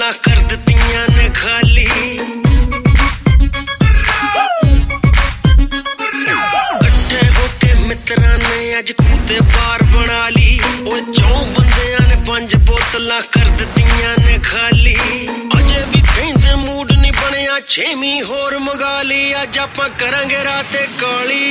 बोतलां कर दित्तियां ने खाली कट्ठे होके मित्रां ने अज खूह ते बार बना ली ओए 4 बंदियां ने 5 बोतलां कर दित्तियां ने खाली अजे भी कहंदे मूड नहीं बनिया 6वीं होर मंगा ली अज आपां करांगे राते काली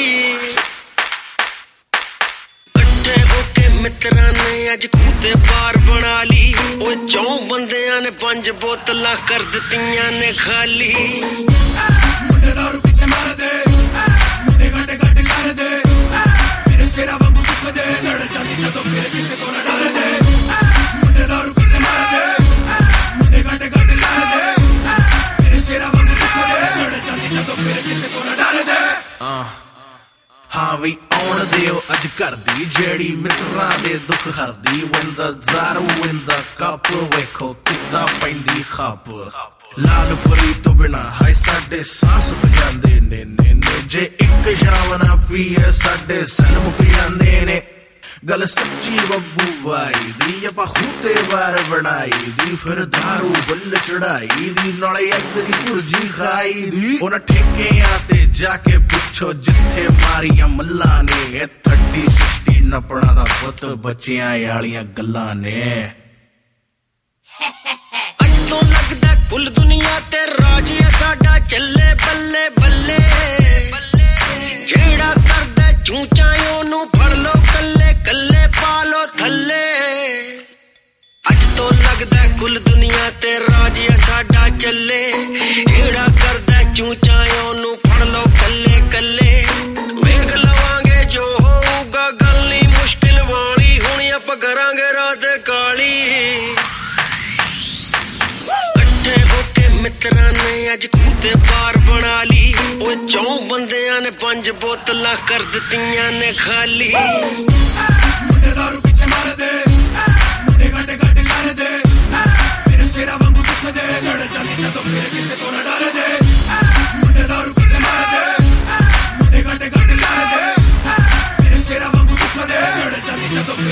मित्रां ने अज खूह ते बार बना ली ओए 4 बंदियां ने 5 बोतलां कर दित्तियां ने खाली मुंडे दारू पीछे मार दे मुंडे गट गट कर दे फिर सिरा वांगू दुख दे लड़ जानी जदों फिर किसे को ना डर दे मुंडे दारू पीछे मार दे मुंडे गट गट कर दे फिर सिरा वांगू दुख दे लड़ जानी जदों फिर किसे को ना डर दे हाँ भी आउण दिओ अज घर दी जेड़ी मित्रां दे दुख हरदी when the दारू in the cup वेखो किद्दां पैंदी खप लाल परी तो बिना हाय साडे सांस बजांदे ने जे एक शाम ना पीए साडे सन मुक जांदे ने गल सच्ची बब्बू भाई दी ਆਪਾਂ ਖੂਤੇ ਵਾਰ ਬਣਾਈ ਦੀ ਫਿਰ दारू ਬੁੱਲ ਚੜਾਈ ਦੀ ਨਾਲੇ ਇੱਕ ਦੀ ਭੁਰਜੀ ਖਾਈ ਦੀ ਉਹਨਾਂ ਠੇਕਿਆਂ ਤੇ ਜਾ ਕੇ ਪੁੱਛੋ ਜਿੱਥੇ ਮਾਰੀਆਂ ਮੱਲਾਂ ਨੇ 30 60 ਨਪਣਾ ਦਾ ਪੁੱਤ ਬੱਚਿਆਂ ਵਾਲੀਆਂ ਗੱਲਾਂ ਨੇ ਅੱਜ ਤੋਂ ਲੱਗਦਾ ਕੁੱਲ ਦੁਨੀਆ ਤੇ ਰਾਜ ਹੈ ਸਾਡਾ ਚੱਲੇ ਬੱਲੇ ਬੱਲੇ ਜਿਹੜਾ ਕਰਦਾ ਚੂਚਾ ਉਹਨੂੰ ਫੜ ਲੋ ਕੱਲੇ ਕੱਲੇ ਪਾ ਲੋ ਥੱਲੇ ਅੱਜ ਤੋਂ ਲੱਗਦਾ ਕੁੱਲ ਦੁਨੀਆ ਤੇ ਰਾਜ ਹੈ ਸਾਡਾ ਚੱਲੇ ਜਿਹੜਾ ਕਰਦਾ ਚੂਚਾ ਉਹਨੂੰ ਫੜ ਲੋ ਕੱਲੇ ਕੱਲੇ ਵੇਖ ਲਵਾਂਗੇ ਜੋ ਹੋਊਗਾ ਗੱਲ ਨਹੀਂ ਮੁਸ਼ਕਿਲ ਵਾਲੀ ਹੁਣ ਆਪਾਂ ਕਰਾਂਗੇ ਰਾਤ ਕਾਲੀ ਇਕੱਠੇ ਹੋ ਕੇ ਮਿੱਤਰਾਂ ਨੇ ਅੱਜ ਖੂਹ ਤੇ ਬਾਰ ਬਣਾ ਲਈ ਓਏ 4 ਬੰਦਿਆਂ ਨੇ 5 ਬੋਤਲਾਂ ਕਰ ਦਿੱਤੀਆਂ ਨੇ ਖਾਲੀ ਮੁੰਡੇ ਦਾਰੂ ਪਿੱਛੇ ਮਾਰ ਦੇ ਮੁੰਡੇ ਗਟ ਗਟ ਕਰ ਦੇ ਫਿਰ ਸਿਰਾ ਵਾਂਗੂ ਦੁੱਖ ਦੇ ਲੜ ਜਾਣੀ ਜਦੋਂ ਫਿਰ ਕਿਸੇ ਤੋਂ ਨਾ ਡਰ ਦੇ ਮੁੰਡੇ ਦਾਰੂ ਪਿੱਛੇ ਮਾਰ ਦੇ ਮੁੰਡੇ ਗਟ ਗਟ ਕਰ ਦੇ ਫਿਰ ਸਿਰਾ ਵਾਂਗੂ ਦੁੱਖ ਦੇ ਲੜ ਜਾਣੀ ਜਦੋਂ